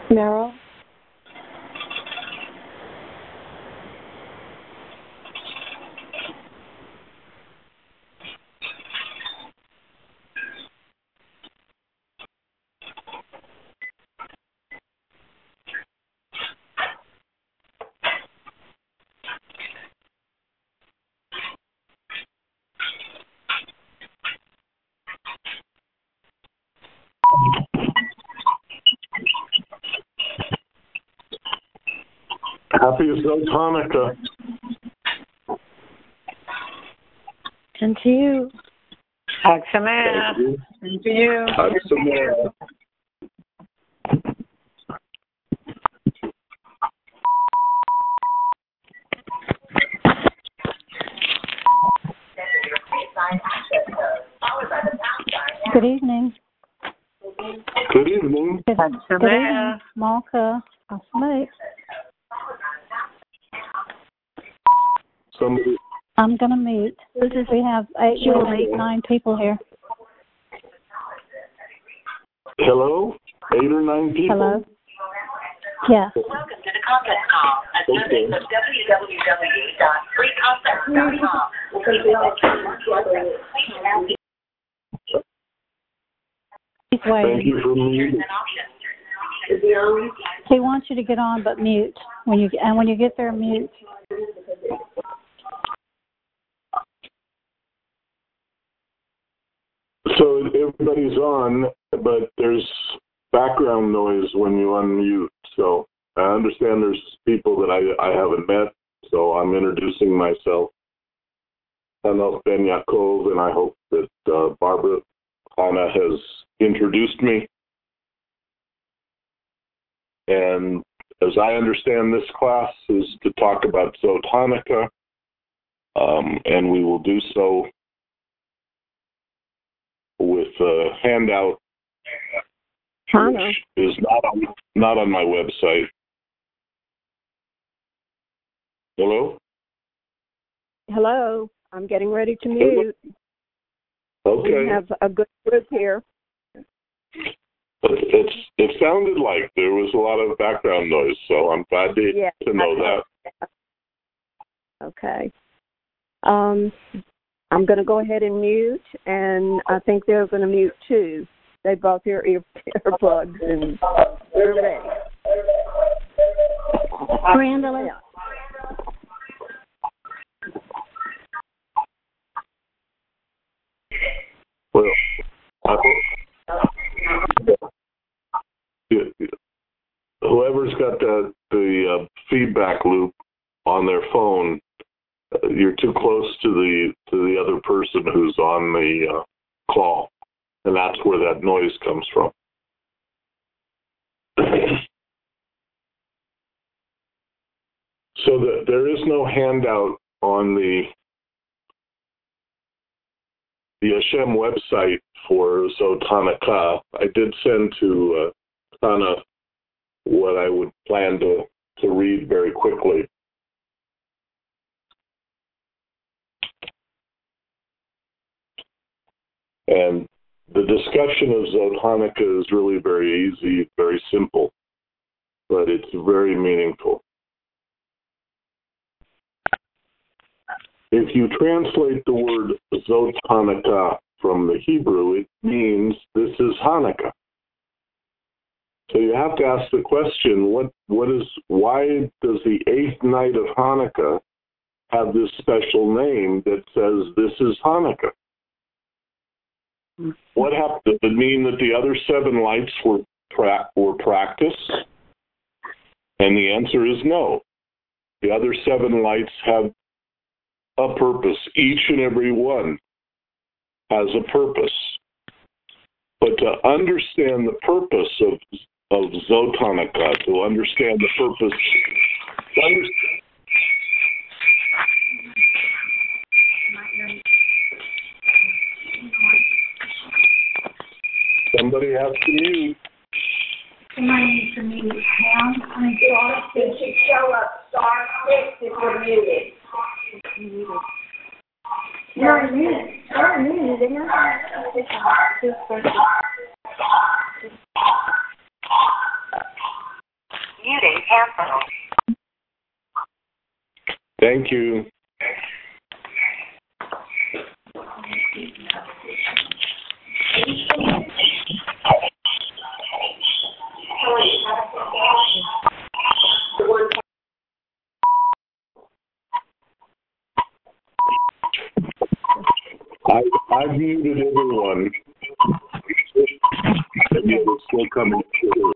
Meryl? Happy Hanukkah. And to you. Hag Sameach. And to you. Hag Sameach. Good evening. Good evening. Hag Good evening, Malka. Somebody. I'm going to mute. We have 9 people here. Hello? 8 or 9 people? Hello? Yeah. Welcome to the conference call. A service of www.freeconference.com. He's waiting. Thank you for muting. He wants you to get on, but mute. When you get there, mute. So everybody's on, but there's background noise when you unmute. So I understand there's people that I haven't met, so I'm introducing myself. Hanoch Ben Yaakov, and I hope that Barbara Hanna has introduced me. And as I understand, this class is to talk about Zot Hanukkah, and we will do so with a handout, which is not on my website. Hello? Hello. I'm getting ready to mute. Okay. We have a good group here. It sounded like there was a lot of background noise, so I'm glad to know that. Okay. I'm going to go ahead and mute, and I think they're going to mute too. They both hear earplugs, and they're ready. Randall. Well, whoever's got the feedback loop on their phone, you're too close to the other person who's on the call, and that's where that noise comes from. So there is no handout on the Hashem website for Zot Hanukkah. I did send to Hannah what I would plan to read very quickly. And the discussion of Zot Hanukkah is really very easy, very simple, but it's very meaningful. If you translate the word Zot Hanukkah from the Hebrew, it means this is Hanukkah. So you have to ask the question, why does the 8th night of Hanukkah have this special name that says this is Hanukkah? What happened? Does it mean that the other 7 lights were practiced? And the answer is no. The other 7 lights have a purpose. Each and every one has a purpose. But to understand the purpose of Zot Hanukkah, to understand the purpose, somebody has to mute. Somebody needs to mute. It should show up *6 if you're muted. You're muted. You're muted. Thank you. I've muted everyone. And it will still come in.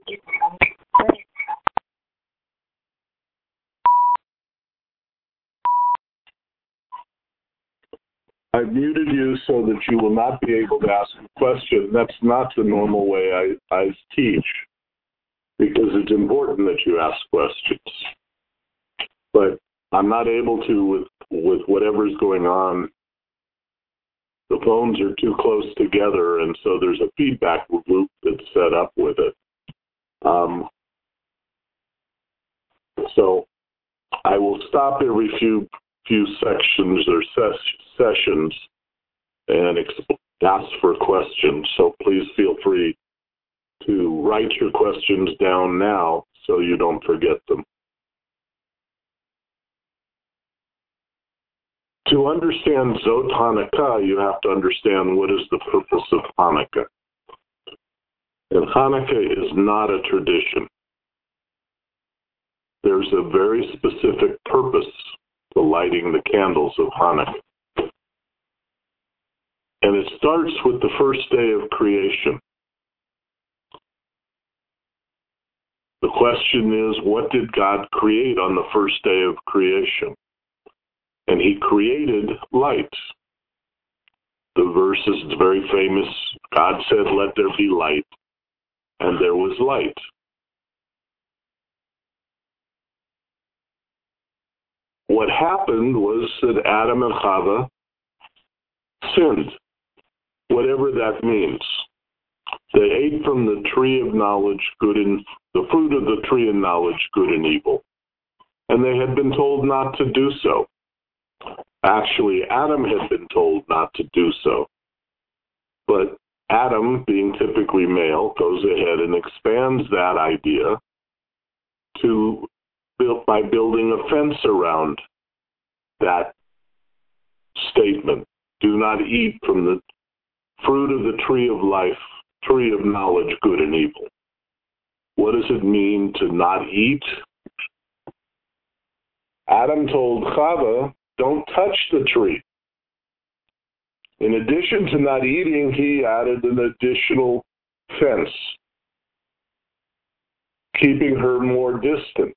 I've muted you so that you will not be able to ask a question. That's not the normal way I teach, because it's important that you ask questions. But I'm not able to with whatever's going on. The phones are too close together, and so there's a feedback loop that's set up with it. So I will stop every few sections or sessions and ask for questions. So please feel free to write your questions down now so you don't forget them. To understand Zot Hanukkah, you have to understand what is the purpose of Hanukkah. And Hanukkah is not a tradition. There's a very specific purpose to lighting the candles of Hanukkah. And it starts with the first day of creation. The question is, what did God create on the first day of creation? And he created light. The verse is very famous. God said, "Let there be light," and there was light. What happened was that Adam and Chava sinned, whatever that means. They ate from the tree of knowledge, the fruit of the tree of knowledge, good and evil. And they had been told not to do so. Actually, Adam had been told not to do so. But Adam, being typically male, goes ahead and expands that idea by building a fence around that statement. Do not eat from the fruit of the tree of life, tree of knowledge, good and evil. What does it mean to not eat? Adam told Chava, don't touch the tree. In addition to not eating, he added an additional fence, keeping her more distant.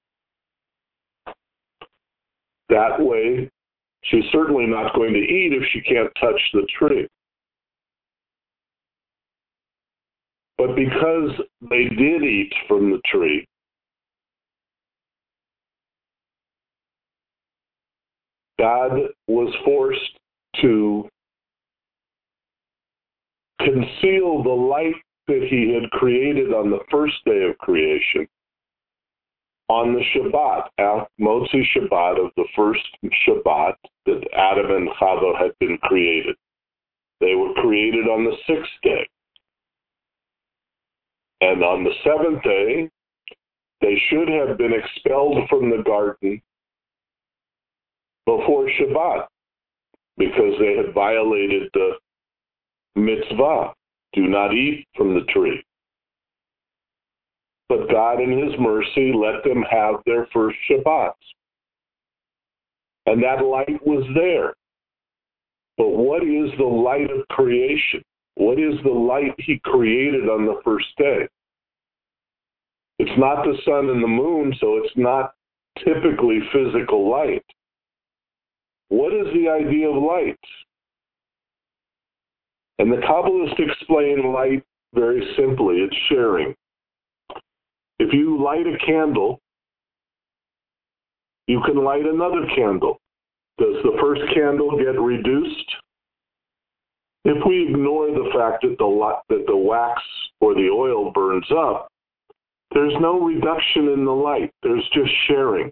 That way, she's certainly not going to eat if she can't touch the tree. But because they did eat from the tree, God was forced to conceal the light that he had created on the first day of creation on the Shabbat, Motzi Shabbat of the first Shabbat that Adam and Chava had been created. They were created on the sixth day. And on the seventh day, they should have been expelled from the garden before Shabbat, because they had violated the mitzvah, do not eat from the tree. But God in his mercy let them have their first Shabbats. And that light was there. But what is the light of creation? What is the light he created on the first day? It's not the sun and the moon, so it's not typically physical light. What is the idea of light? And the Kabbalists explain light very simply. It's sharing. If you light a candle, you can light another candle. Does the first candle get reduced? If we ignore the fact that the wax or the oil burns up, there's no reduction in the light. There's just sharing.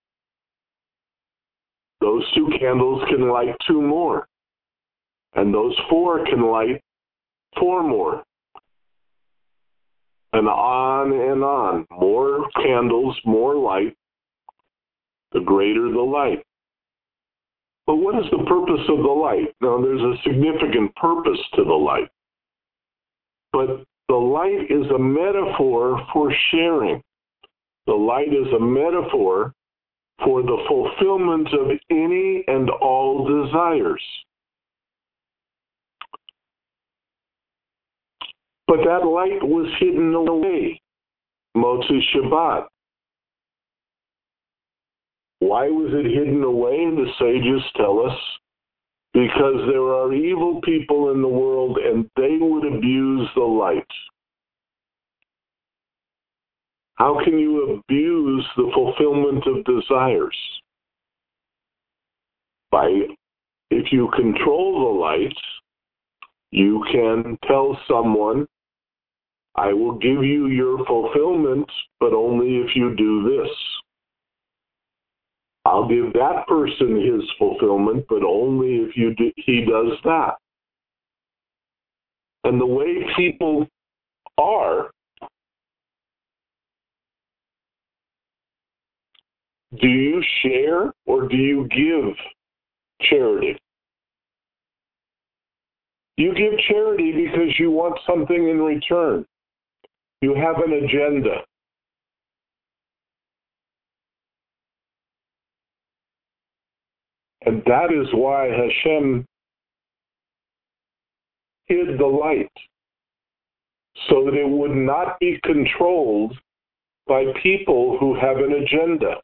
Those 2 candles can light 2 more. And those 4 can light 4 more. and on and on. More candles, more light, the greater the light. But what is the purpose of the light? Now, there's a significant purpose to the light. But the light is a metaphor for sharing. The light is a metaphor for the fulfillment of any and all desires. But that light was hidden away, Motzei Shabbat. Why was it hidden away? The sages tell us, because there are evil people in the world and they would abuse the light. How can you abuse the fulfillment of desires? If you control the light, you can tell someone, I will give you your fulfillment, but only if you do this. I'll give that person his fulfillment, but only if he does that. And the way people are, do you share or do you give charity? You give charity because you want something in return. You have an agenda. And that is why Hashem hid the light, so that it would not be controlled by people who have an agenda.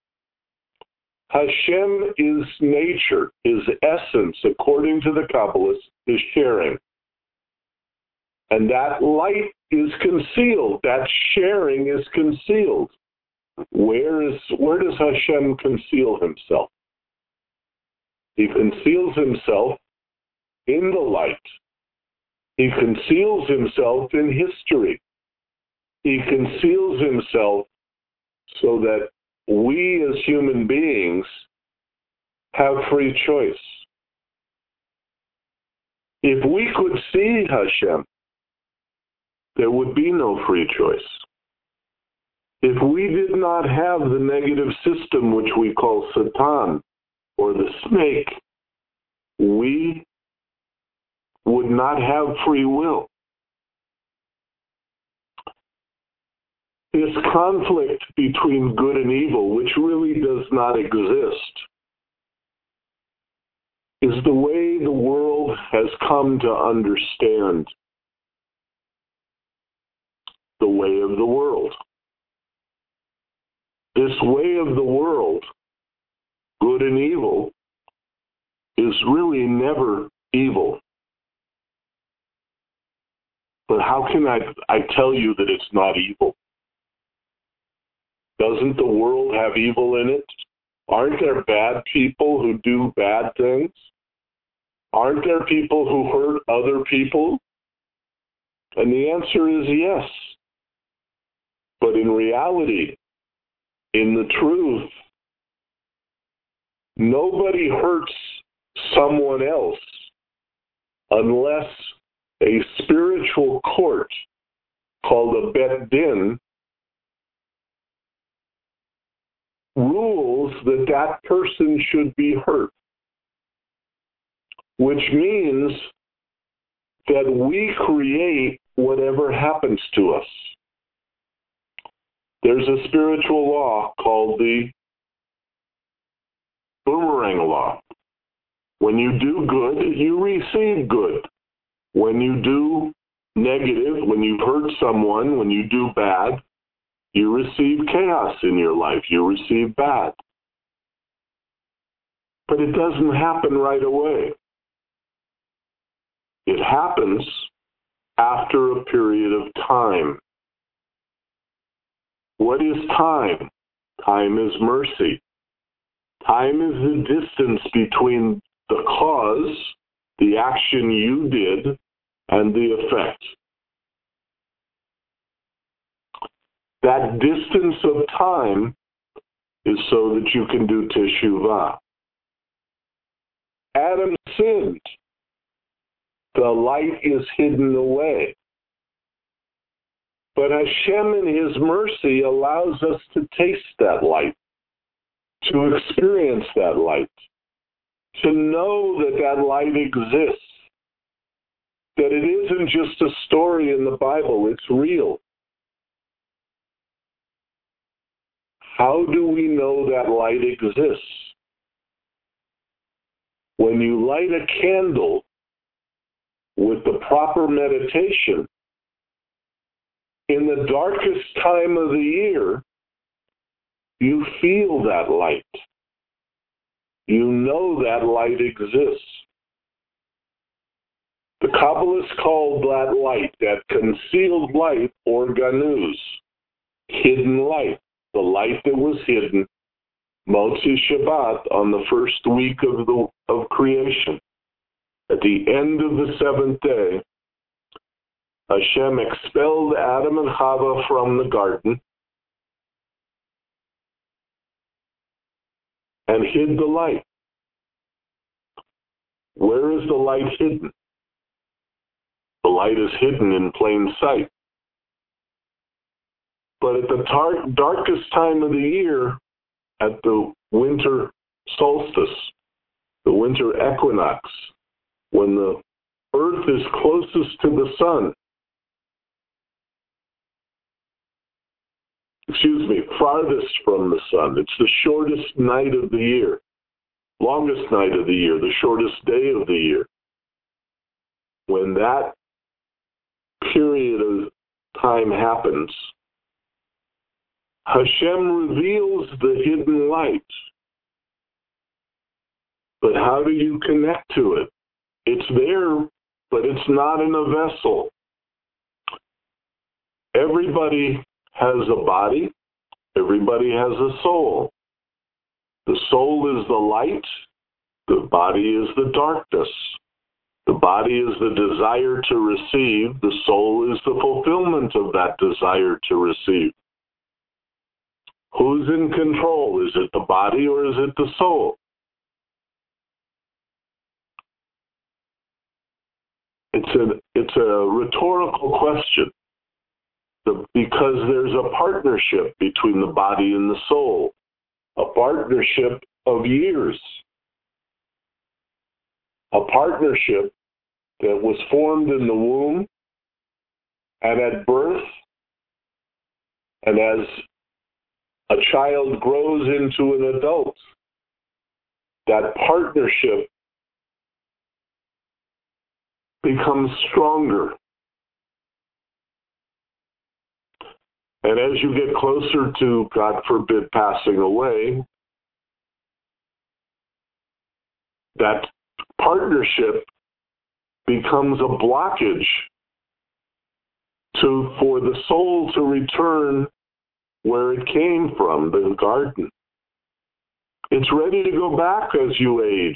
Hashem is nature, his essence, according to the Kabbalists, is sharing. And that light is concealed, that sharing is concealed. Where does Hashem conceal himself? He conceals himself in the light. He conceals himself in history. He conceals himself so that we as human beings have free choice. If we could see Hashem, there would be no free choice. If we did not have the negative system which we call Satan, or the snake, we would not have free will. This conflict between good and evil, which really does not exist, is the way the world has come to understand the way of the world. This way of the world, good and evil, is really never evil. But how can I tell you that it's not evil? Doesn't the world have evil in it? Aren't there bad people who do bad things? Aren't there people who hurt other people? And the answer is yes. But in reality, in the truth, nobody hurts someone else unless a spiritual court called a Bet Din rules that that person should be hurt, which means that we create whatever happens to us. There's a spiritual law called the boomerang law. When you do good, you receive good. When you do negative, when you've hurt someone, when you do bad, you receive chaos in your life. You receive bad. But it doesn't happen right away. It happens after a period of time. What is time? Time is mercy. Time is the distance between the cause, the action you did, and the effect. That distance of time is so that you can do teshuvah. Adam sinned. The light is hidden away. But Hashem in His mercy allows us to taste that light, to experience that light, to know that that light exists, that it isn't just a story in the Bible, it's real. How do we know that light exists? When you light a candle with the proper meditation, in the darkest time of the year, you feel that light. You know that light exists. The Kabbalists called that light, that concealed light, or ganuz, hidden light, the light that was hidden, Motzi Shabbat, on the first week of creation. At the end of the seventh day, Hashem expelled Adam and Chava from the garden and hid the light. Where is the light hidden? The light is hidden in plain sight. But at the darkest time of the year, at the winter solstice, the winter equinox, when the earth is closest to the sun, farthest from the sun, it's the shortest night of the year, longest night of the year, the shortest day of the year. When that period of time happens, Hashem reveals the hidden light. But how do you connect to it? It's there, but it's not in a vessel. Everybody has a body. Everybody has a soul. The soul is the light. The body is the darkness. The body is the desire to receive. The soul is the fulfillment of that desire to receive. Who's in control? Is it the body or is it the soul? It's a rhetorical question, because there's a partnership between the body and the soul, a partnership of years, a partnership that was formed in the womb and at birth, and as a child grows into an adult, that partnership becomes stronger. And as you get closer to, God forbid, passing away, that partnership becomes a blockage for the soul to return where it came from, the garden. It's ready to go back as you age.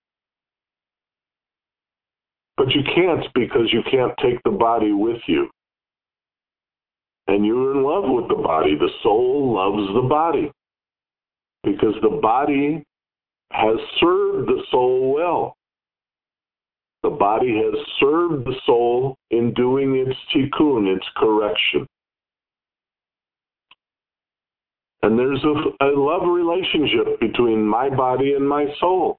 But you can't, because you can't take the body with you. And you're in love with the body. The soul loves the body, because the body has served the soul well. The body has served the soul in doing its tikkun, its correction. And there's a love relationship between my body and my soul.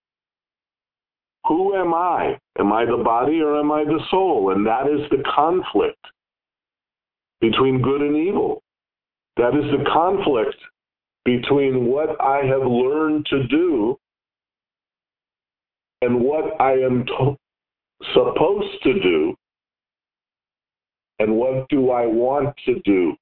Who am I? Am I the body or am I the soul? And that is the conflict between good and evil. That is the conflict between what I have learned to do and what I am supposed to do, and what do I want to do.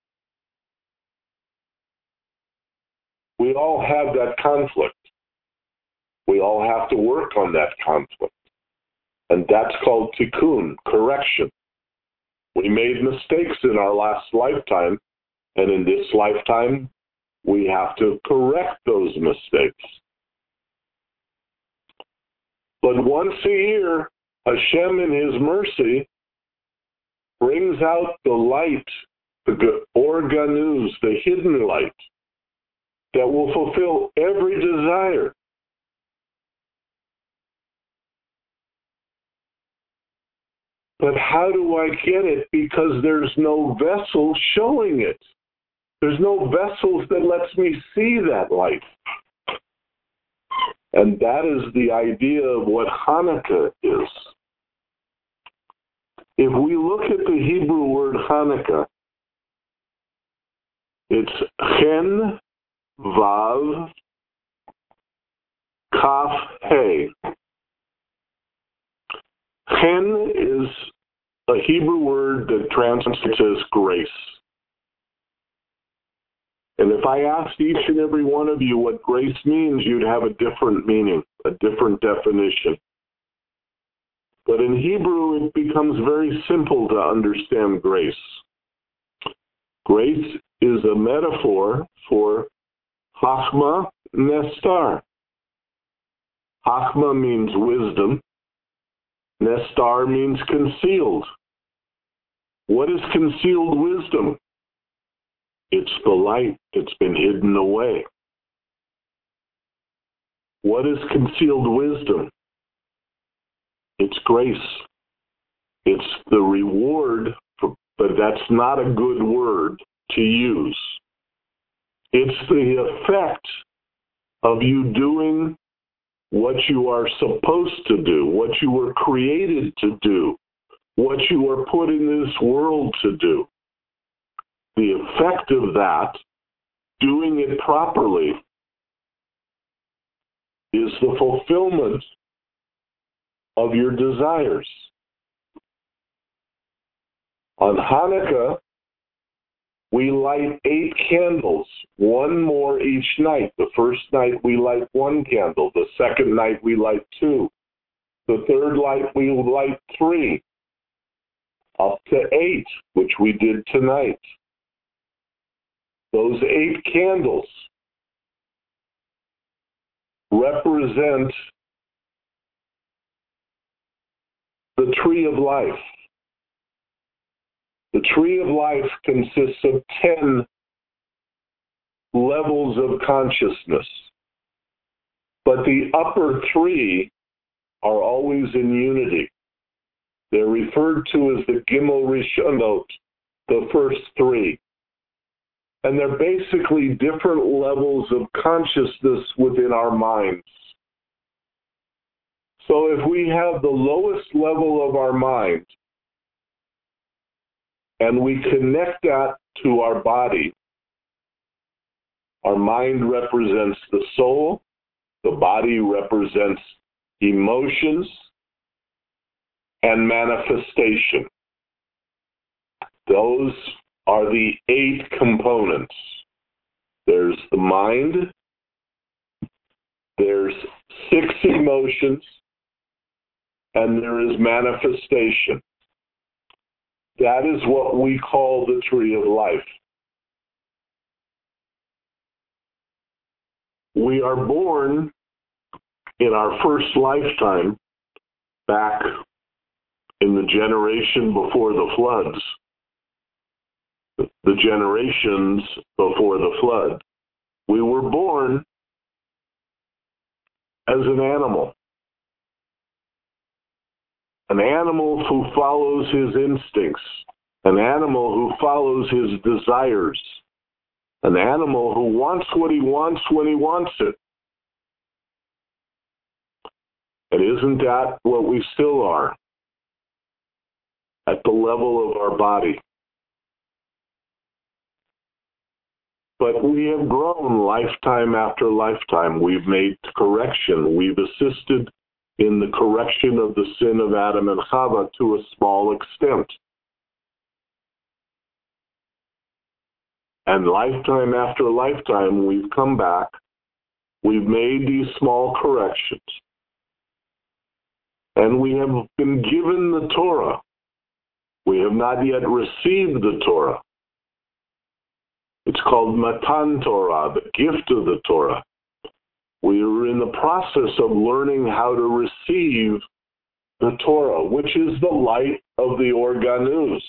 We all have that conflict. We all have to work on that conflict. And that's called tikkun, correction. We made mistakes in our last lifetime, and in this lifetime, we have to correct those mistakes. But once a year, Hashem in His mercy brings out the light, the organuz, the hidden light, that will fulfill every desire. But how do I get it? Because there's no vessel showing it. There's no vessels that lets me see that light. And that is the idea of what Hanukkah is. If we look at the Hebrew word Hanukkah, it's Chen, Vav, Kaf, He. Chen is a Hebrew word that translates as grace. And if I asked each and every one of you what grace means, you'd have a different meaning, a different definition. But in Hebrew, it becomes very simple to understand grace. Grace is a metaphor for Chachma Nestar. Chachma means wisdom. Nestar means concealed. What is concealed wisdom? It's the light that's been hidden away. What is concealed wisdom? It's grace. It's the reward, but that's not a good word to use. It's the effect of you doing what you are supposed to do, what you were created to do, what you are put in this world to do. The effect of that, doing it properly, is the fulfillment of your desires. On Hanukkah, we light 8 candles, one more each night. The first night we light 1 candle. The second night we light 2. The third night we light 3. Up to 8, which we did tonight. Those 8 candles represent the tree of life. The tree of life consists of 10 levels of consciousness. But the upper 3 are always in unity. They're referred to as the Gimel Rishonot, the first 3. And they're basically different levels of consciousness within our minds. So if we have the lowest level of our mind, and we connect that to our body, our mind represents the soul, the body represents emotions and manifestation. Those are the 8 components. There's the mind, there's 6 emotions, and there is manifestation. That is what we call the tree of life. We are born in our first lifetime back in the generation before the floods. The generations before the flood. We were born as an animal who follows his instincts, an animal who follows his desires, an animal who wants what he wants when he wants it. And isn't that what we still are at the level of our body? But we have grown lifetime after lifetime. We've made correction. We've assisted in the correction of the sin of Adam and Chava to a small extent. And lifetime after lifetime, we've come back. We've made these small corrections. And we have been given the Torah. We have not yet received the Torah. It's called Matan Torah, the gift of the Torah. We are in the process of learning how to receive the Torah, which is the light of the Organus.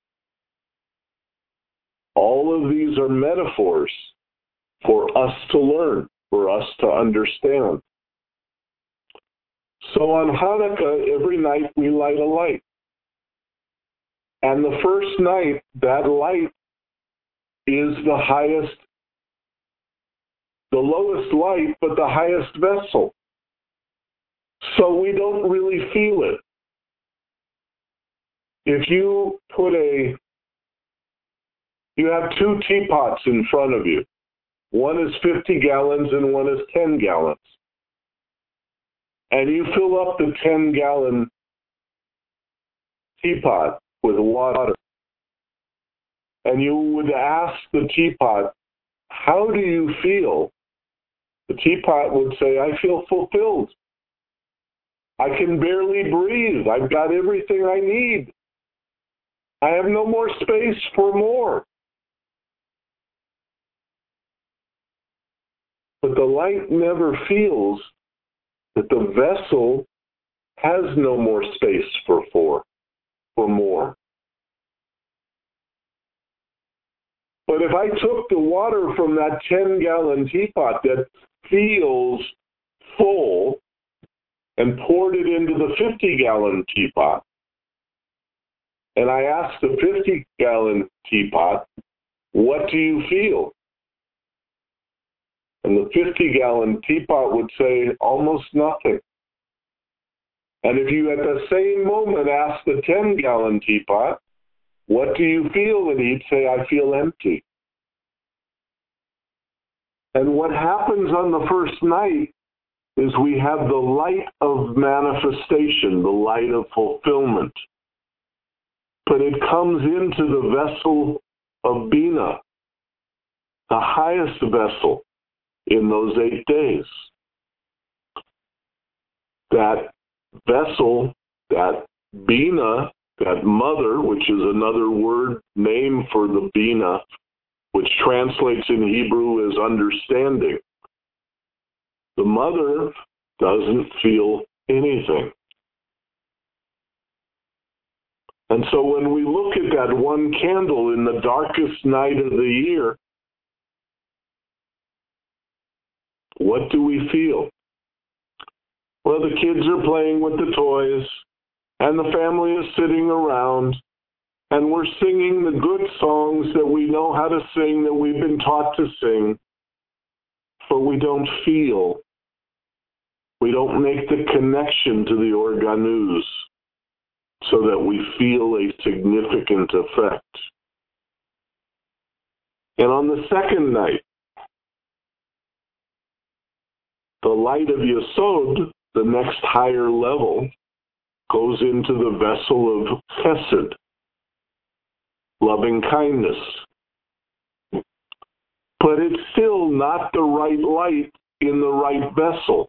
All of these are metaphors for us to learn, for us to understand. So on Hanukkah, every night we light a light. And the first night, that light is the highest, the lowest light, but the highest vessel. So we don't really feel it. If you you have two teapots in front of you. One is 50 gallons and one is 10 gallons. And you fill up the 10-gallon teapot with water. And you would ask the teapot, how do you feel? The teapot would say, I feel fulfilled. I can barely breathe. I've got everything I need. I have no more space for more. But the light never feels that the vessel has no more space for more. But if I took the water from that 10-gallon teapot that feels full and poured it into the 50-gallon teapot, and I asked the 50-gallon teapot, what do you feel? And the 50-gallon teapot would say, almost nothing. And if you at the same moment ask the 10-gallon teapot, what do you feel? And he'd say, I feel empty. And what happens on the first night is we have the light of manifestation, the light of fulfillment. But it comes into the vessel of Bina, the highest vessel in those 8 days. That vessel, that Bina, that mother, which is another word name for the Bina, which translates in Hebrew as understanding. The mother doesn't feel anything. And so when we look at that one candle in the darkest night of the year, what do we feel? Well, the kids are playing with the toys, and the family is sitting around, and we're singing the good songs that we know how to sing, that we've been taught to sing, but we don't feel. We don't make the connection to the organus so that we feel a significant effect. And on the second night, the light of Yesod, the next higher level, goes into the vessel of Chesed, loving kindness. But it's still not the right light in the right vessel.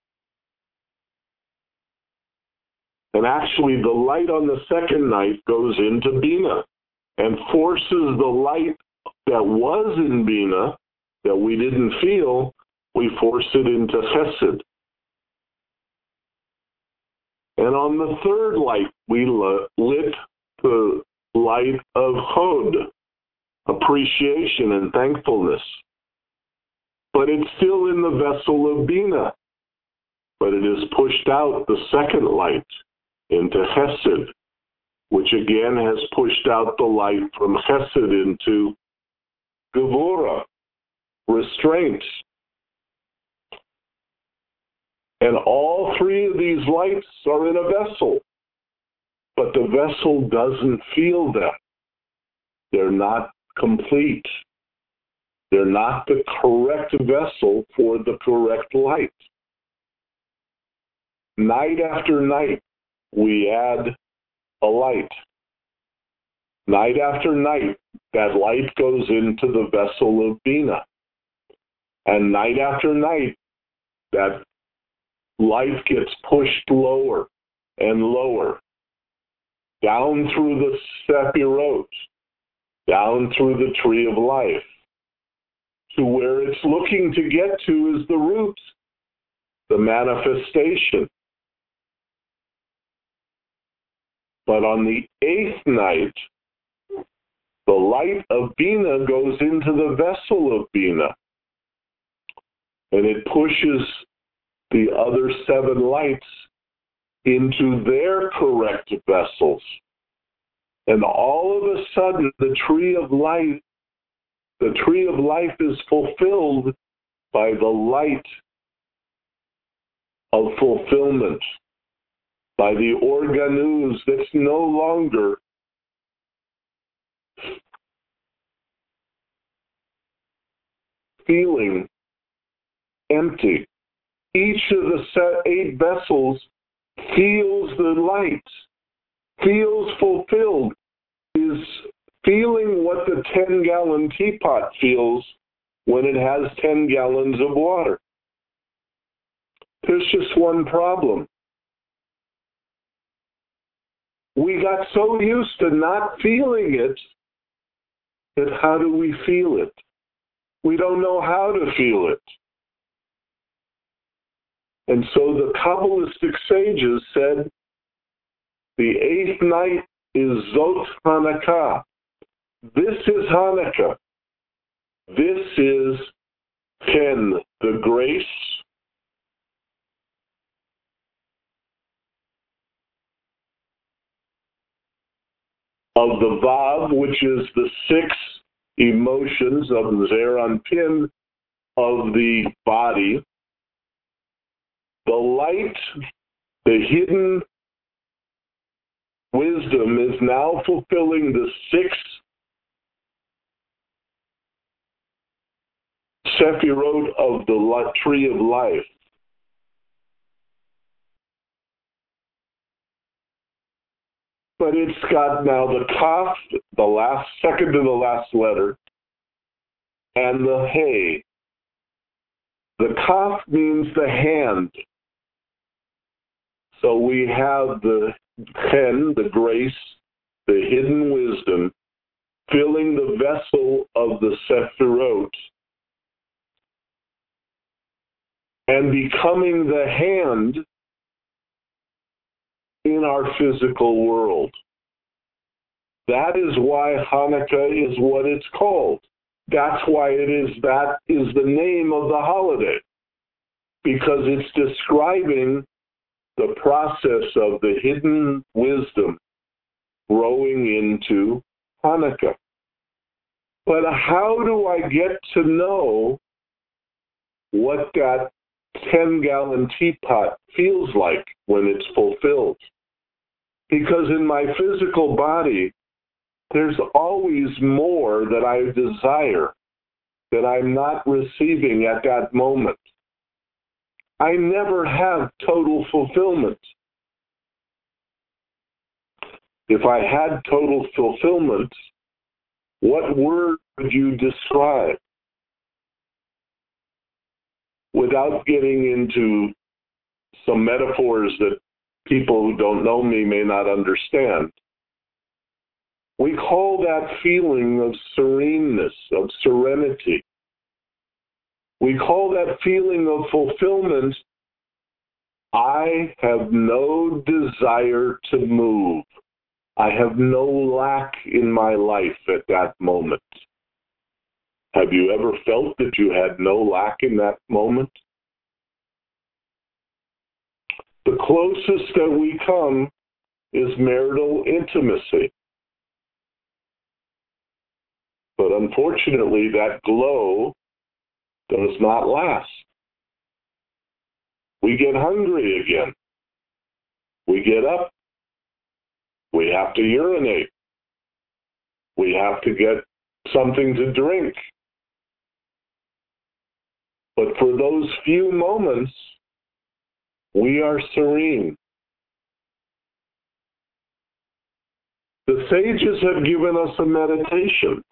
And actually, the light on the second night goes into Bina and forces the light that was in Bina, that we didn't feel, we force it into Chesed. And on the third light, we lit the light of Hod, appreciation and thankfulness. But it's still in the vessel of Bina. But it has pushed out the second light into Chesed, which again has pushed out the light from Chesed into Gevurah, restraint. And all three of these lights are in a vessel, but the vessel doesn't feel that. They're not complete. They're not the correct vessel for the correct light. Night after night, we add a light. Night after night, that light goes into the vessel of Bina. And night after night, that light gets pushed lower and lower, down through the Sepirot, down through the tree of life, to where it's looking to get to is the root, the manifestation. But on the 8th night, the light of Bina goes into the vessel of Bina, and it pushes the other 7 lights into their correct vessels. And all of a sudden, the tree of life is fulfilled by the light of fulfillment, by the organus that's no longer feeling empty. Each of the 8 vessels feels the light, feels fulfilled, is feeling what the 10-gallon teapot feels when it has 10 gallons of water. There's just one problem. We got so used to not feeling it that how do we feel it? We don't know how to feel it. And so the Kabbalistic sages said, the 8th night is Zot Hanukkah. This is Hanukkah. This is Chen, the grace of the Vav, which is the 6 emotions of the Zeir Anpin of the body. The light, the hidden wisdom is now fulfilling the 6 Sephirot of the tree of life. But it's got now the Kaf, the second to the last letter, and the Hey. The Kaf means the hand. So we have the Chen, the grace, the hidden wisdom, filling the vessel of the Sephirot and becoming the hand in our physical world. That is why Hanukkah is what it's called. That's why that is the name of the holiday, because it's describing the process of the hidden wisdom growing into Hanukkah. But how do I get to know what that 10-gallon teapot feels like when it's fulfilled? Because in my physical body, there's always more that I desire that I'm not receiving at that moment. I never have total fulfillment. If I had total fulfillment, what word would you describe? Without getting into some metaphors that people who don't know me may not understand. We call that feeling of sereneness, of serenity. We call that feeling of fulfillment, I have no desire to move. I have no lack in my life at that moment. Have you ever felt that you had no lack in that moment? The closest that we come is marital intimacy. But unfortunately, that glow does not last. We get hungry again. We get up. We have to urinate. We have to get something to drink. But for those few moments, we are serene. The sages have given us a meditation.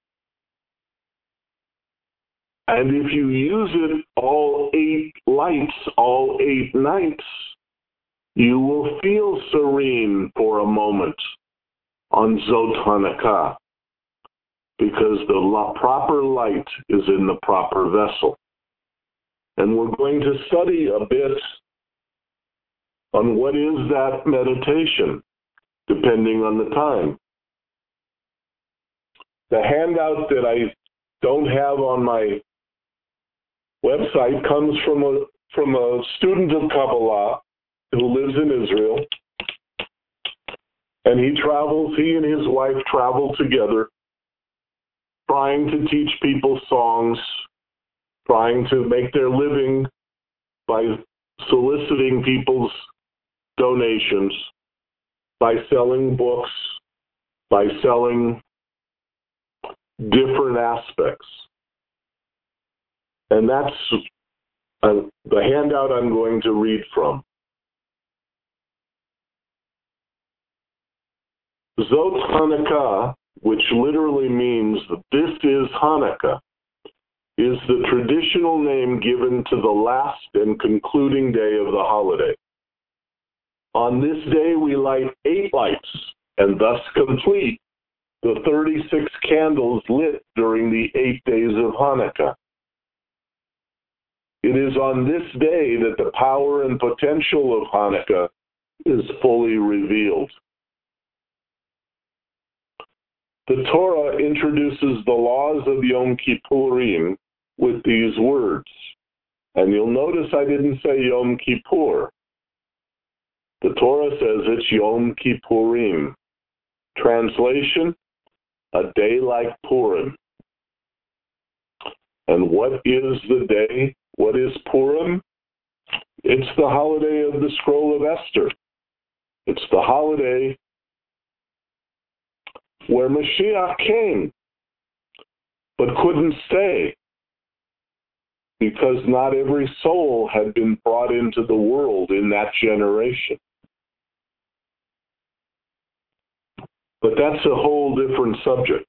And if you use it all 8 lights, all 8 nights, you will feel serene for a moment on Zot Hanukkah, because the proper light is in the proper vessel. And we're going to study a bit on what is that meditation, depending on the time. The handout that I don't have on my website comes from a student of Kabbalah who lives in Israel. And he and his wife travel together, trying to teach people songs, trying to make their living by soliciting people's donations, by selling books, by selling different aspects. And that's the handout I'm going to read from. Zot Hanukkah, which literally means this is Hanukkah, is the traditional name given to the last and concluding day of the holiday. On this day, we light 8 lights and thus complete the 36 candles lit during the 8 days of Hanukkah. It is on this day that the power and potential of Hanukkah is fully revealed. The Torah introduces the laws of Yom Kippurim with these words. And you'll notice I didn't say Yom Kippur. The Torah says it's Yom Kippurim. Translation, a day like Purim. And what is the day? What is Purim? It's the holiday of the Scroll of Esther. It's the holiday where Mashiach came, but couldn't stay, because not every soul had been brought into the world in that generation. But that's a whole different subject.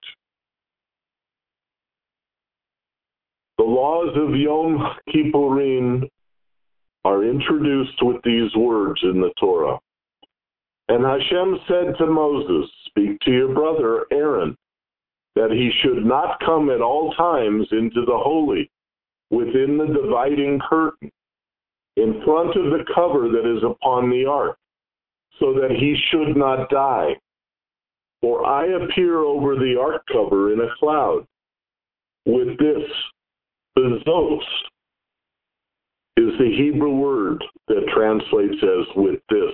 The laws of Yom Kippurim are introduced with these words in the Torah. And Hashem said to Moses, "Speak to your brother Aaron, that he should not come at all times into the holy, within the dividing curtain, in front of the cover that is upon the ark, so that he should not die. For I appear over the ark cover in a cloud." With this, bezos is the Hebrew word that translates as "with this."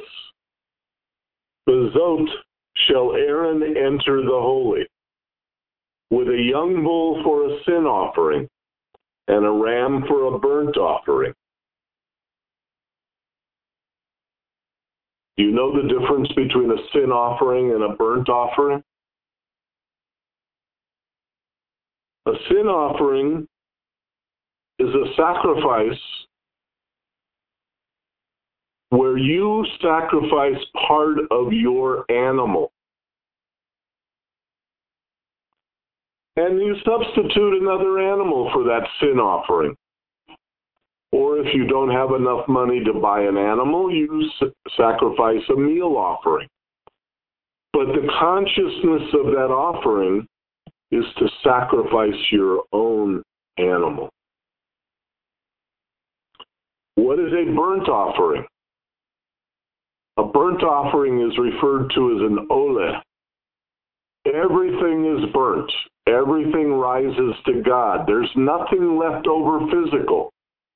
Bezot shall Aaron enter the holy, with a young bull for a sin offering, and a ram for a burnt offering. Do you know the difference between a sin offering and a burnt offering? A sin offering is a sacrifice where you sacrifice part of your animal. And you substitute another animal for that sin offering. Or if you don't have enough money to buy an animal, you sacrifice a meal offering. But the consciousness of that offering is to sacrifice your own animal. What is a burnt offering? A burnt offering is referred to as an oleh. Everything is burnt. Everything rises to God. There's nothing left over physical.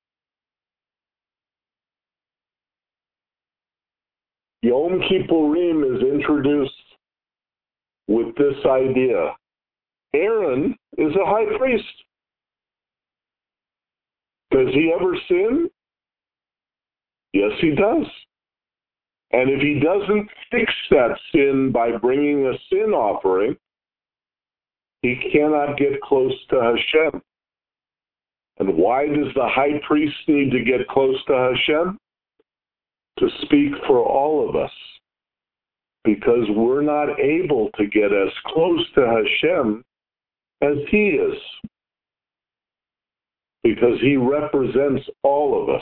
Yom Kippurim is introduced with this idea. Aaron is a high priest. Does he ever sin? Yes, he does. And if he doesn't fix that sin by bringing a sin offering, he cannot get close to Hashem. And why does the high priest need to get close to Hashem? To speak for all of us. Because we're not able to get as close to Hashem as he is. Because he represents all of us.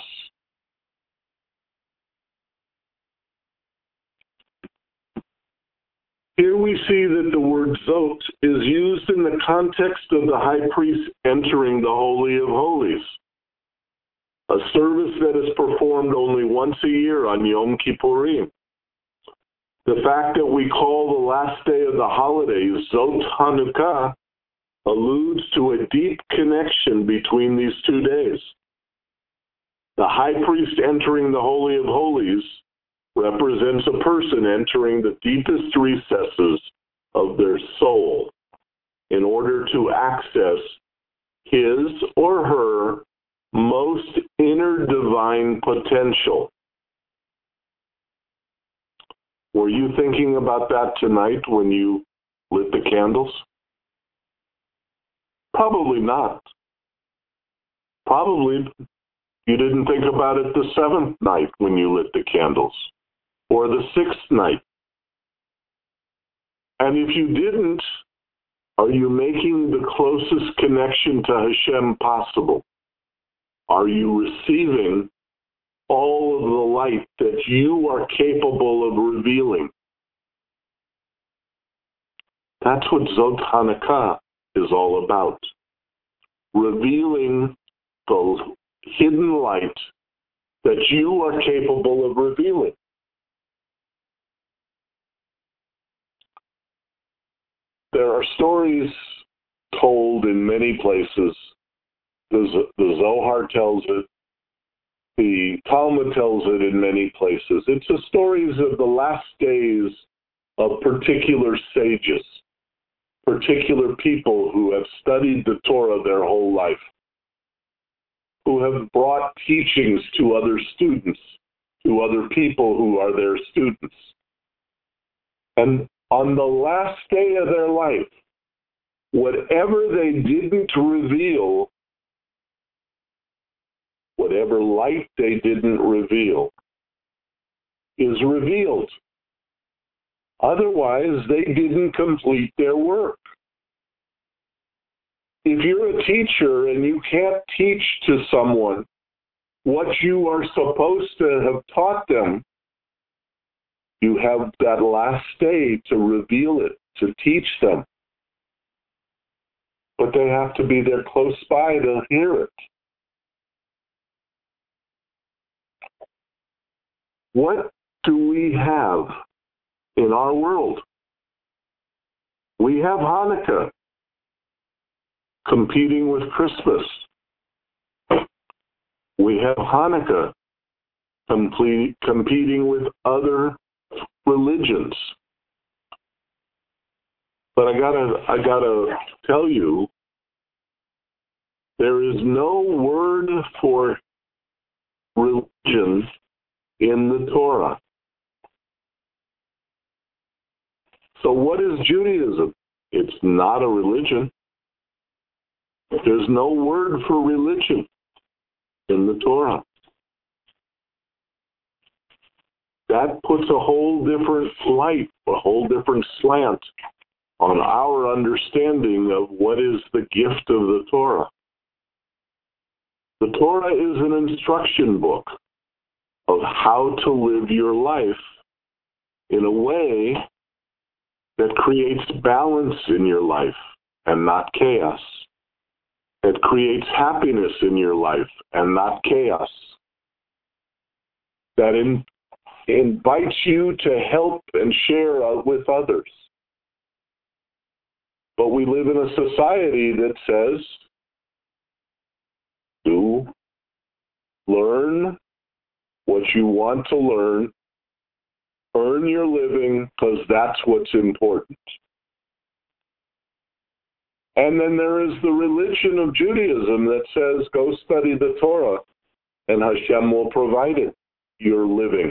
Here we see that the word zot is used in the context of the high priest entering the Holy of Holies, a service that is performed only once a year on Yom Kippurim. The fact that we call the last day of the holiday Zot Hanukkah alludes to a deep connection between these 2 days. The high priest entering the Holy of Holies represents a person entering the deepest recesses of their soul in order to access his or her most inner divine potential. Were you thinking about that tonight when you lit the candles? Probably not. Probably you didn't think about it the 7th night when you lit the candles, or the 6th night. And if you didn't, are you making the closest connection to Hashem possible? Are you receiving all of the light that you are capable of revealing? That's what Zot Hanukkah is all about. Revealing the hidden light that you are capable of revealing. There are stories told in many places. The Zohar tells it. The Talmud tells it in many places. It's the stories of the last days of particular sages, particular people who have studied the Torah their whole life, who have brought teachings to other students, to other people who are their students. And on the last day of their life, whatever they didn't reveal, whatever light they didn't reveal, is revealed. Otherwise, they didn't complete their work. If you're a teacher and you can't teach to someone what you are supposed to have taught them, you have that last day to reveal it, to teach them. But they have to be there close by to hear it. What do we have in our world? We have Hanukkah competing with Christmas. We have Hanukkah competing with other religions. But I gotta tell you, there is no word for religion in the Torah. So what is Judaism? It's not a religion. There's no word for religion in the Torah. That puts a whole different light, a whole different slant on our understanding of what is the gift of the Torah. The Torah is an instruction book of how to live your life in a way that creates balance in your life and not chaos. It creates happiness in your life and not chaos. That invites you to help and share with others. But we live in a society that says, learn what you want to learn, earn your living, because that's what's important. And then there is the religion of Judaism that says, go study the Torah, and Hashem will provide it, your living.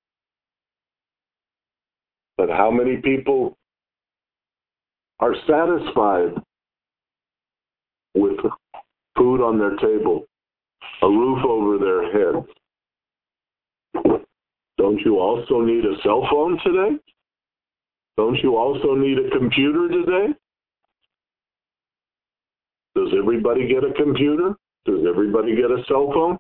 But how many people are satisfied with food on their table, a roof over their head? Don't you also need a cell phone today? Don't you also need a computer today? Does everybody get a computer? Does everybody get a cell phone?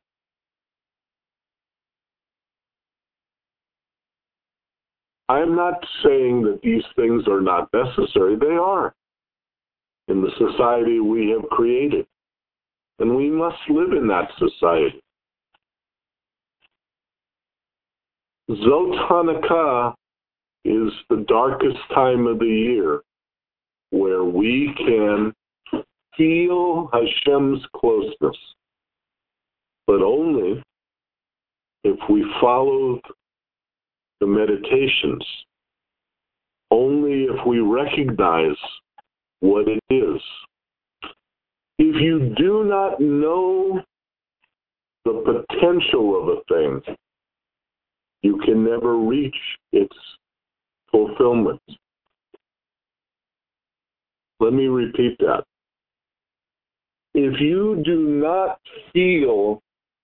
I'm not saying that these things are not necessary. They are in the society we have created. And we must live in that society. Zot Hanukkah is the darkest time of the year where we can feel Hashem's closeness, but only if we follow the meditations only if we recognize what it is. If you do not know the potential of a thing, you can never reach its fulfillment. Let me repeat that. If you do not feel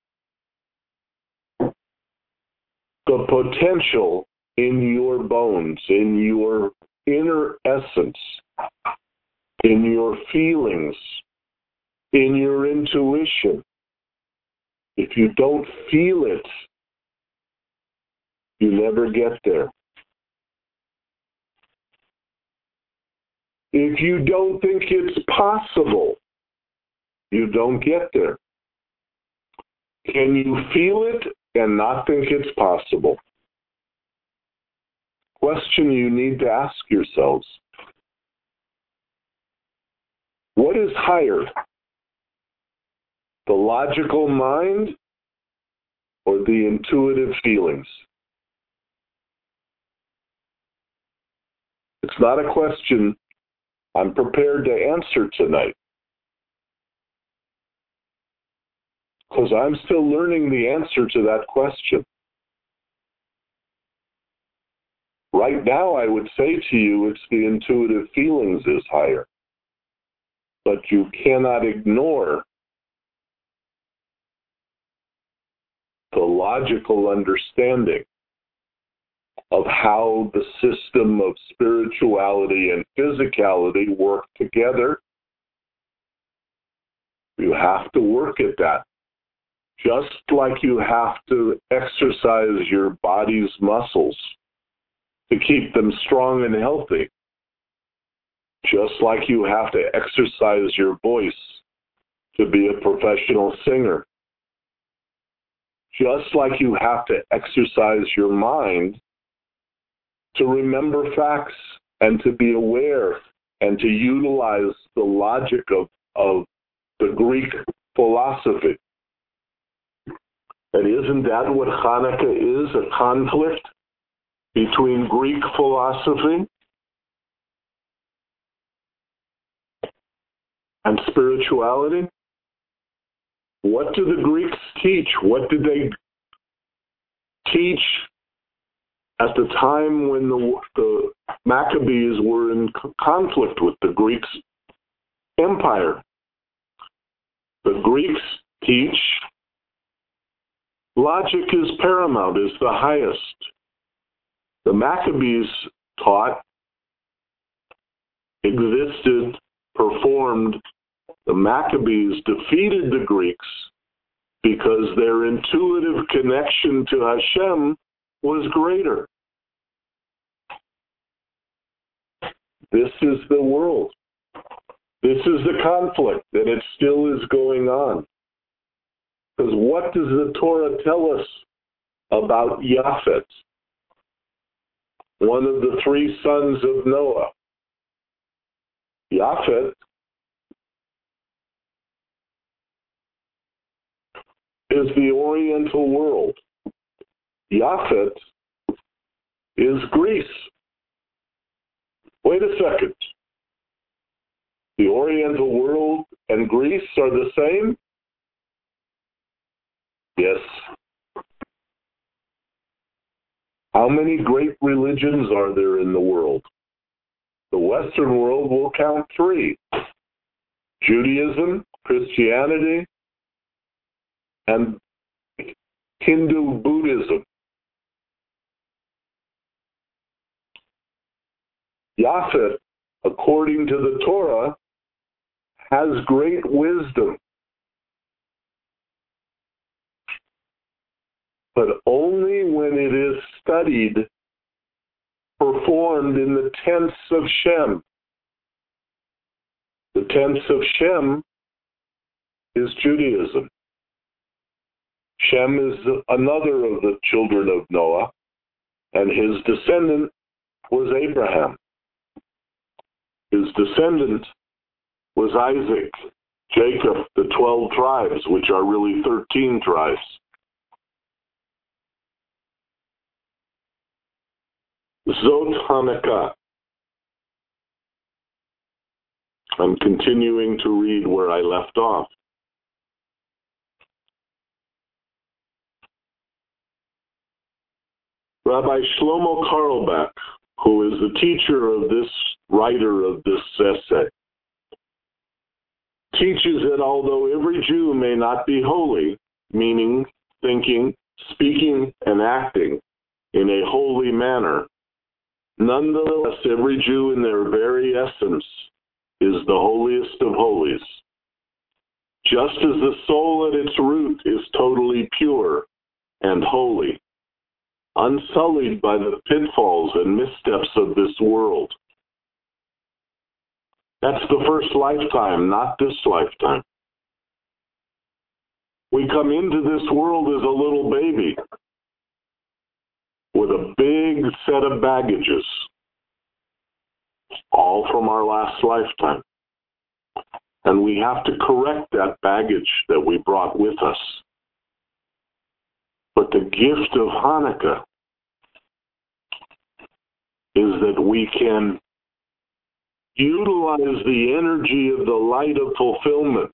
the potential in your bones, in your inner essence, in your feelings, in your intuition, if you don't feel it, you never get there. If you don't think it's possible, you don't get there. Can you feel it and not think it's possible? Question you need to ask yourselves. What is higher? The logical mind or the intuitive feelings? It's not a question I'm prepared to answer tonight, because I'm still learning the answer to that question. Right now, I would say to you, it's the intuitive feelings is higher. But you cannot ignore the logical understanding of how the system of spirituality and physicality work together. You have to work at that. Just like you have to exercise your body's muscles to keep them strong and healthy. Just like you have to exercise your voice to be a professional singer. Just like you have to exercise your mind to remember facts and to be aware and to utilize the logic of the Greek philosophy. And isn't that what Hanukkah is, a conflict between Greek philosophy and spirituality? What do the Greeks teach? What did they teach at the time when the Maccabees were in conflict with the Greek Empire? The Greeks teach logic is paramount, is the highest. The Maccabees taught, existed, performed. The Maccabees defeated the Greeks because their intuitive connection to Hashem was greater. This is the world. This is the conflict, and it still is going on. Because what does the Torah tell us about Japhet, one of the three sons of Noah? Japhet is the Oriental world. Japhet is Greece. Wait a second. The Oriental world and Greece are the same? Yes. How many great religions are there in the world? The Western world will count three: Judaism, Christianity, and Hindu Buddhism. Japhet, according to the Torah, has great wisdom, but only when it is studied, performed in the tents of Shem. The tents of Shem is Judaism. Shem is another of the children of Noah, and his descendant was Abraham. His descendant was Isaac, Jacob, the 12 tribes, which are really 13 tribes. Zot Hanukkah. I'm continuing to read where I left off. Rabbi Shlomo Carlebach, who is the teacher of this writer of this essay, teaches that although every Jew may not be holy, meaning thinking, speaking, and acting in a holy manner, nonetheless every Jew in their very essence is the holiest of holies. Just as the soul at its root is totally pure and holy, unsullied by the pitfalls and missteps of this world. That's the first lifetime, not this lifetime. We come into this world as a little baby with a big set of baggages, all from our last lifetime. And we have to correct that baggage that we brought with us. But the gift of Hanukkah is that we can utilize the energy of the light of fulfillment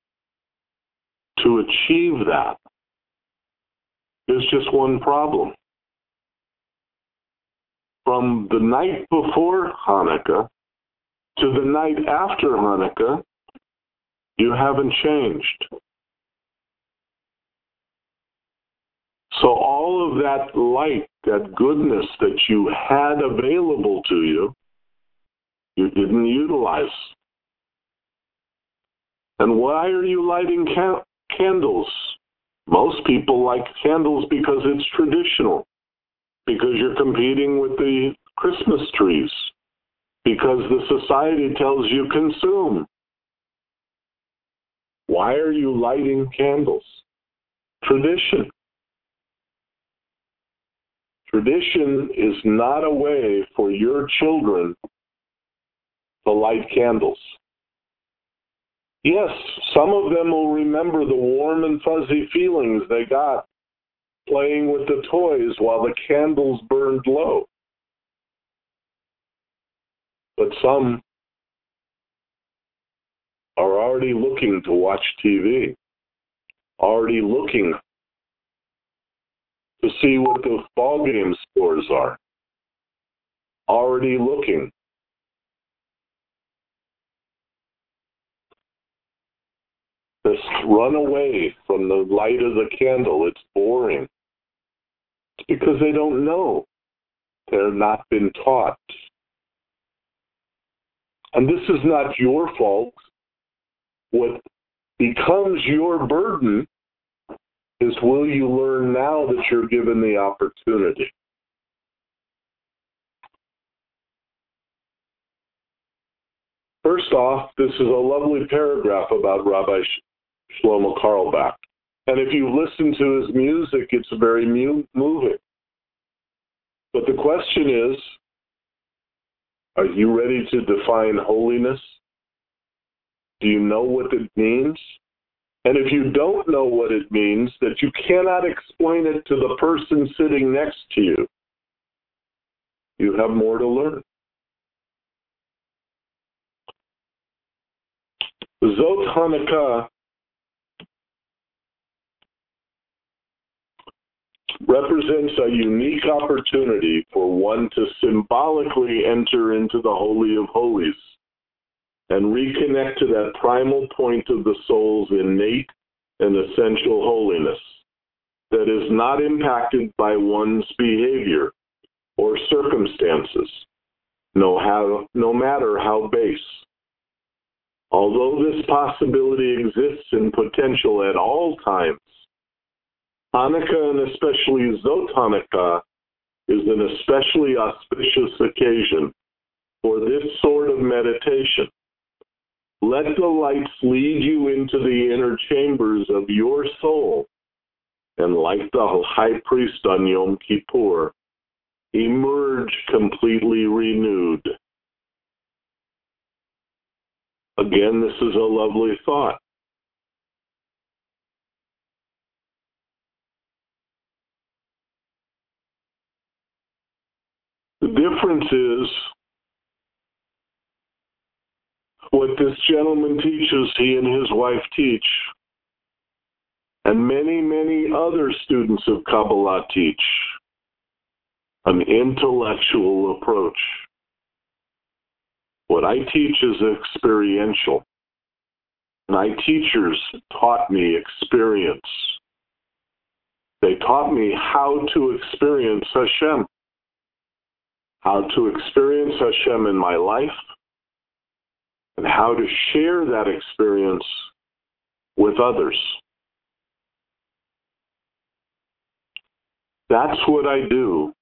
to achieve that. There's just one problem. From the night before Hanukkah to the night after Hanukkah, you haven't changed. So all of that light, that goodness that you had available to you, you didn't utilize. And why are you lighting candles? Most people like candles because it's traditional, because you're competing with the Christmas trees, because the society tells you consume. Why are you lighting candles? Tradition. Tradition is not a way for your children to light candles. Yes, some of them will remember the warm and fuzzy feelings they got playing with the toys while the candles burned low. But some are already looking to watch TV, already looking to see what the ball game scores are, already looking. Just run away from the light of the candle. It's boring. It's because they don't know. They're not been taught. And this is not your fault. What becomes your burden is, will you learn now that you're given the opportunity? First off, this is a lovely paragraph about Rabbi Shlomo Carlebach. And if you listen to his music, it's very moving. But the question is, are you ready to define holiness? Do you know what it means? And if you don't know what it means, that you cannot explain it to the person sitting next to you, you have more to learn. Zot Hanukkah represents a unique opportunity for one to symbolically enter into the Holy of Holies and reconnect to that primal point of the soul's innate and essential holiness that is not impacted by one's behavior or circumstances, no matter how base. Although this possibility exists in potential at all times, Hanukkah, and especially Zot Hanukkah, is an especially auspicious occasion for this sort of meditation. Let the lights lead you into the inner chambers of your soul, and like the high priest on Yom Kippur, emerge completely renewed. Again, this is a lovely thought. The difference is what this gentleman teaches, he and his wife teach, and many, many other students of Kabbalah teach, an intellectual approach. What I teach is experiential. My teachers taught me experience. They taught me how to experience Hashem, how to experience Hashem in my life, and how to share that experience with others. That's what I do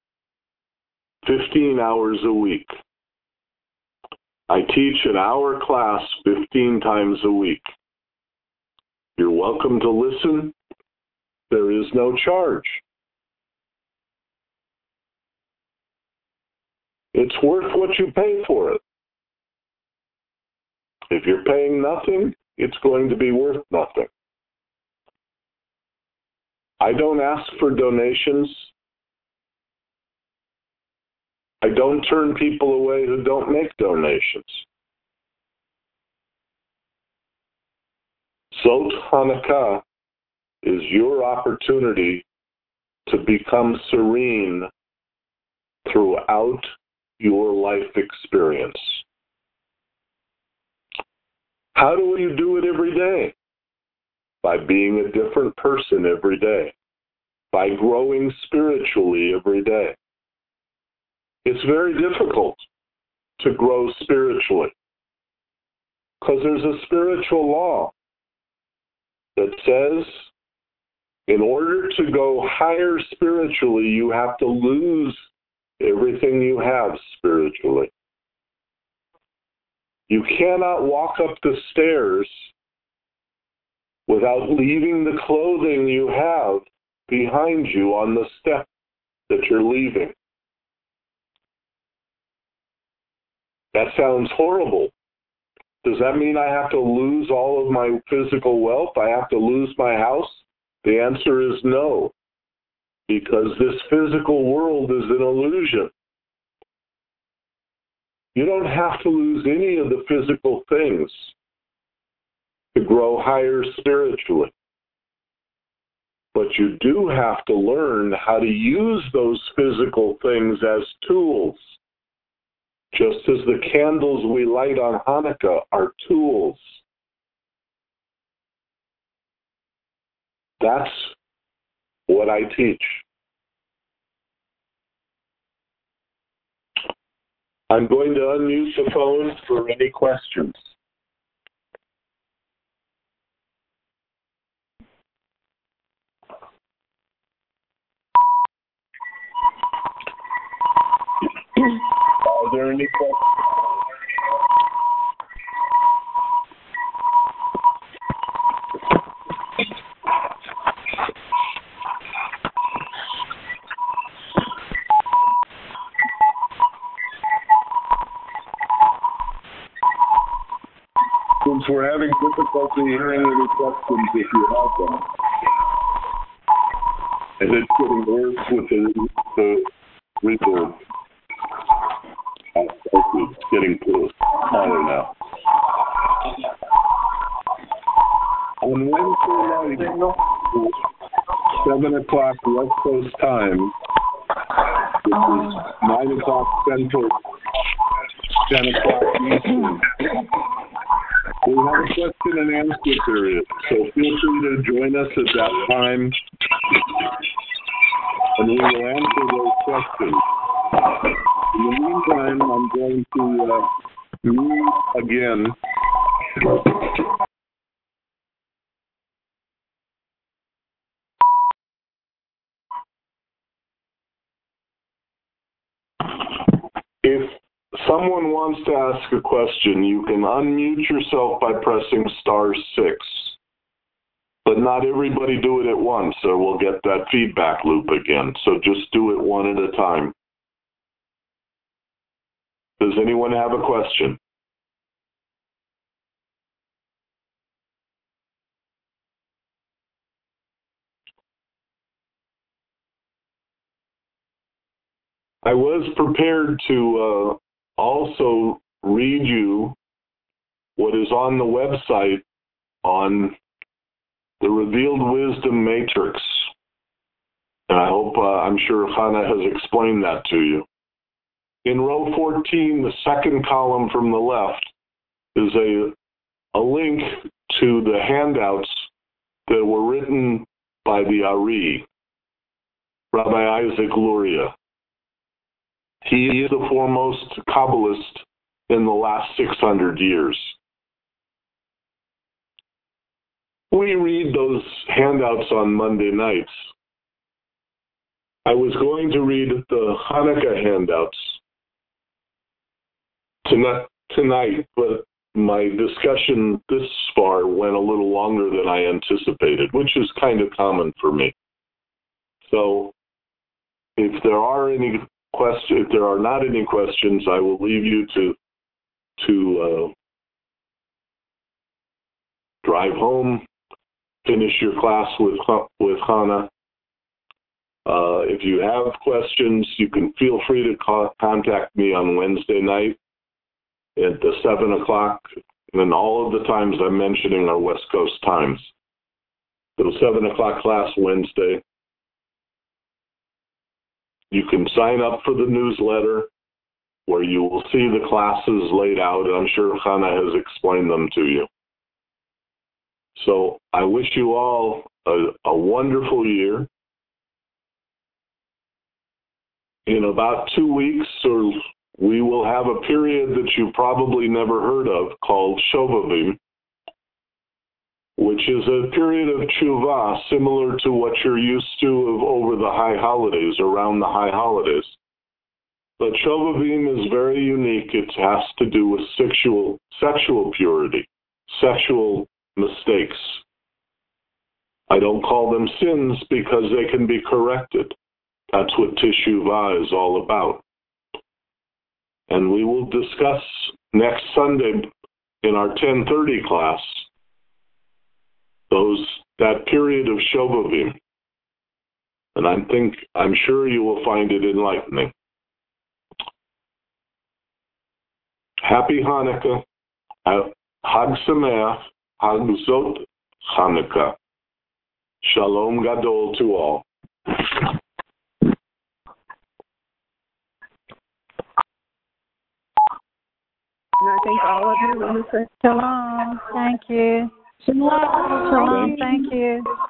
15 hours a week. I teach an hour class 15 times a week. You're welcome to listen. There is no charge. It's worth what you pay for it. If you're paying nothing, it's going to be worth nothing. I don't ask for donations. I don't turn people away who don't make donations. Zot Hanukkah is your opportunity to become serene throughout your life experience. How do you do it every day? By being a different person every day. By growing spiritually every day. It's very difficult to grow spiritually because there's a spiritual law that says in order to go higher spiritually, you have to lose everything you have spiritually. You cannot walk up the stairs without leaving the clothing you have behind you on the step that you're leaving. That sounds horrible. Does that mean I have to lose all of my physical wealth? I have to lose my house? The answer is no, because this physical world is an illusion. You don't have to lose any of the physical things to grow higher spiritually. But you do have to learn how to use those physical things as tools. Just as the candles we light on Hanukkah are tools. That's what I teach. I'm going to unmute the phone for any questions. Are there any questions? Since we're having difficulty hearing any questions, if you have them, and it's getting worse with the reverb. It's getting smaller now. On Wednesday night, 7 o'clock West Coast time, which is 9 o'clock Central, 10 o'clock Eastern, we have a question and answer period. So feel free to join us at that time, and we will answer those questions. In the meantime, I'm going to mute again. If someone wants to ask a question, you can unmute yourself by pressing *6. But not everybody do it at once, or we'll get that feedback loop again. So just do it one at a time. Does anyone have a question? I was prepared to also read you what is on the website on the Revealed Wisdom Matrix. And I hope, I'm sure Hannah has explained that to you. In row 14, the second column from the left, is a link to the handouts that were written by the Ari, Rabbi Isaac Luria. He is the foremost Kabbalist in the last 600 years. We read those handouts on Monday nights. I was going to read the Hanukkah handouts tonight, but my discussion this far went a little longer than I anticipated, which is kind of common for me. So if there are not any questions, I will leave you to drive home, finish your class with Hannah. If you have questions, you can feel free to contact me on Wednesday night at the 7 o'clock, and all of the times I'm mentioning are West Coast times. So 7 o'clock class Wednesday. You can sign up for the newsletter where you will see the classes laid out. I'm sure Hannah has explained them to you. So I wish you all a wonderful year. In about 2 weeks, we will have a period that you probably never heard of called Shovavim, which is a period of tshuva similar to what you're used to over the high holidays, around the high holidays. But Shovavim is very unique. It has to do with sexual purity, sexual mistakes. I don't call them sins because they can be corrected. That's what Teshuvah is all about. And we will discuss next Sunday in our 10:30 class that period of Shovavim. And I'm sure you will find it enlightening. Happy Hanukkah. Hag Sameach. Hag Zot Hanukkah. Shalom Gadol to all. And I think all of you will say Shalom. Thank you. Shalom. Thank you.